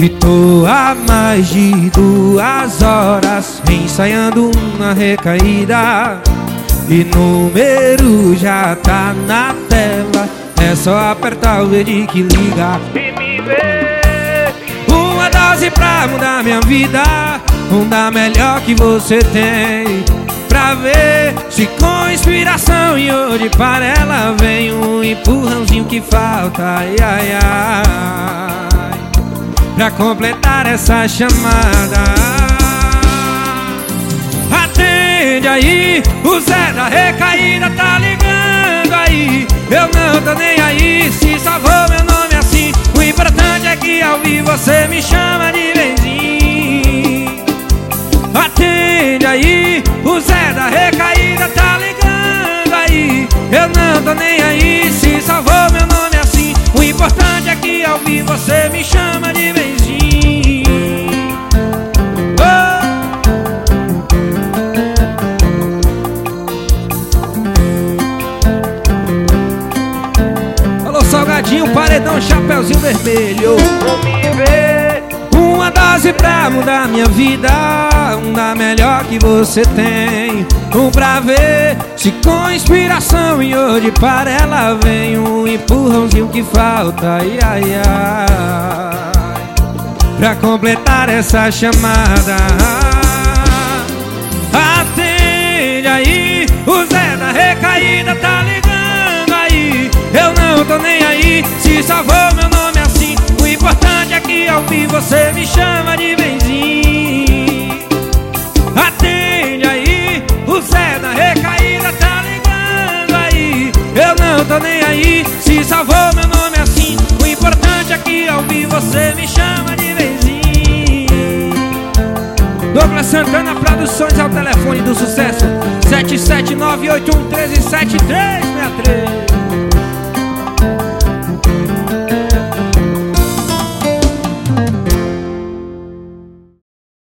E tô há mais de 2 horas ensaiando uma recaída, e número já tá na tela, é só apertar o verde que liga e me ver. Uma dose pra mudar minha vida, da melhor que você tem, pra ver se com inspiração e hoje para ela vem um empurrãozinho que falta, ai, ai, ai, pra completar essa chamada. Atende aí, o Zé da recaída tá ligando aí. Eu não tô nem aí se salvou meu nome assim. O importante é que ao vivo você me chama de benzinho. Atende aí, o Zé da recaída tá ligando aí. Eu não tô nem aí se salvou meu nome assim. O importante é que ao vivo você me chama de benzinho. Oh! Alô, Salgadinho, paredão, chapeuzinho vermelho. Vou me ver. Uma dose pra mudar minha vida, da melhor que você tem, pra ver se com inspiração e hoje para ela vem um empurrãozinho que falta, ai, ai, ai, pra completar essa chamada. Atende aí, o Zé da recaída tá ligando aí. Eu não tô nem aí se salvou meu nome assim. O importante é que ao fim você me chama de benzinho. Atende aí, o Zé da recaída tá ligando aí. Eu não tô nem aí se salvou meu nome assim. O importante é que ao fim você me chama de benzinho. Douglas Santana Produções, ao telefone do sucesso 77981137363.